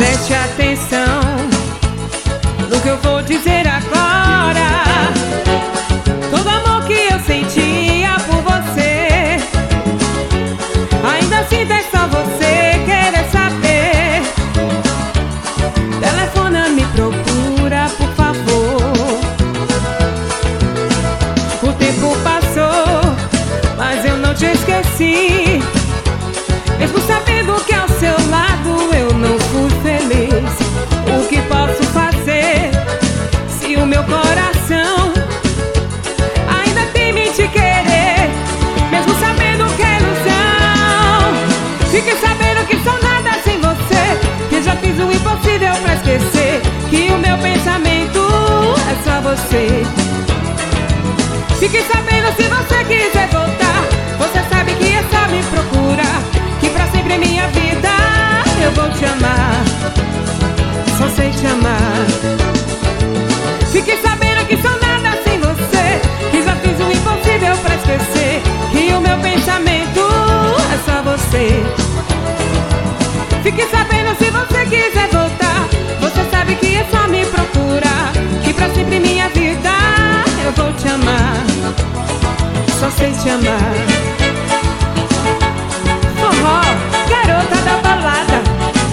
Preste atenção no que eu vou dizer agora. Todo amor que eu sentia por você, ainda sinto, é só você querer saber. Telefona, me procura, por favor. O tempo passou, mas eu não te esqueci. Mesmo sabendo que ao seu lado eu não fui feliz, o que posso fazer se o meu coração ainda teme te querer? Mesmo sabendo que é ilusão, fique sabendo que sou nada sem você, que já fiz o impossível pra esquecer, que o meu pensamento é só você. Fique sabendo, se você quiser voltar, você sabe que é só me procurar, que pra sempre em minha vida eu vou te amar, só sei te amar. Fique sabendo que sou nada sem você, que já fiz o impossível pra esquecer, que o meu pensamento é só você. Fique sabendo, se você quiser voltar, você sabe que é só me procurar, que pra sempre em minha vida eu vou te amar, só sei te amar. Forró, garota da balada.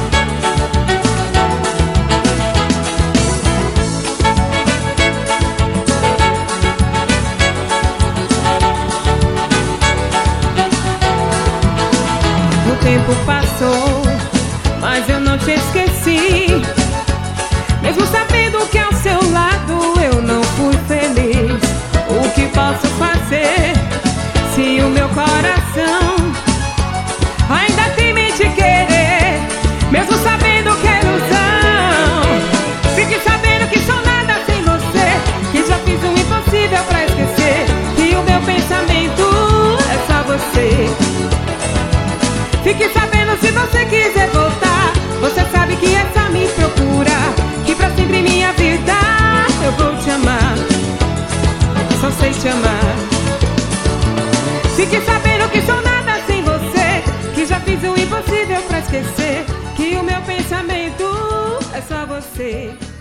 O tempo passou, mas eu não te esqueci. Mesmo sabendo que ao seu lado eu não fui feliz, o que posso fazer se o meu coração ainda teme te querer? Mesmo sabendo que é ilusão, fique sabendo que sou nada sem você, que já fiz o impossível pra esquecer, que o meu pensamento é só você. Fique sabendo, se você quiser voltar, você sabe que é só me procurar, que pra sempre em minha vida eu vou te amar, só sei te amar. Fique sabendo que sou nada sem você, que já fiz o impossível pra esquecer, que o meu pensamento é só você.